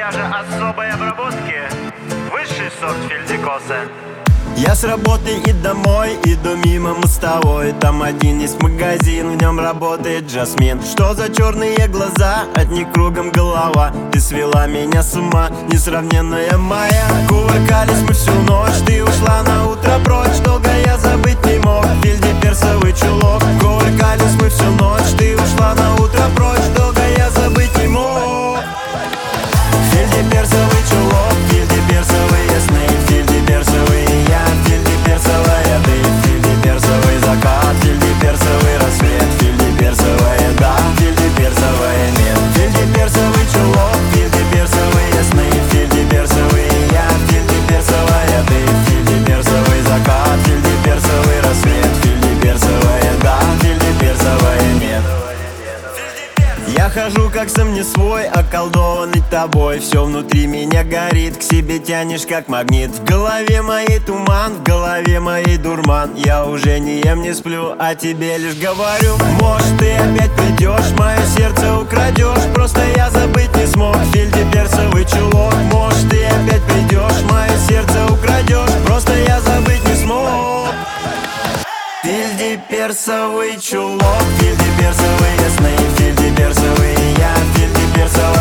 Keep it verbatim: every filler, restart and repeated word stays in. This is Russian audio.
моя же особой обработки. Высший сорт фельдикоса. Я с работы и домой иду мимо мостовой. Там один есть магазин, в нем работает Жасмин. Что за черные глаза, от них кругом голова. Ты свела меня с ума, несравненная моя. Кувыркались мы всю ночь, ты ушла на утро прочь. Долго я забыть не мог, фельдеперсовый чулок. Кувыркались мы всю ночь, ты ушла на утро прочь. Долго я забыть не мог. Фельдеперсовый чулок, фельдеперсовые сны, фельдеперсовые я, фельдеперсовая ты, фельдеперсовый закат, фельдеперсовый рассвет, фельдеперсовая да, фельдеперсовая нет. Фельдеперсовый чулок, фельдеперсовые сны, фельдеперсовые я, фельдеперсовая ты, фельдеперсовый закат, фельдеперсовый рассвет, фельдеперсовая да, фельдеперсовая нет. Я хожу как сам не свой, околдованный тобой. Все внутри меня горит, к себе тянешь как магнит. В голове моей туман, в голове моей дурман. Я уже не ем, не сплю, а тебе лишь говорю. Может, ты опять придешь, мое сердце украдешь. Просто я забыть не смог, фельдеперсовый чулок. Может, ты опять придешь, мое сердце украдешь. Просто я забыть не смог. Фельдеперсовый чулок, фельдеперсовые сны, фельдеперсовые я, фельдеперсовые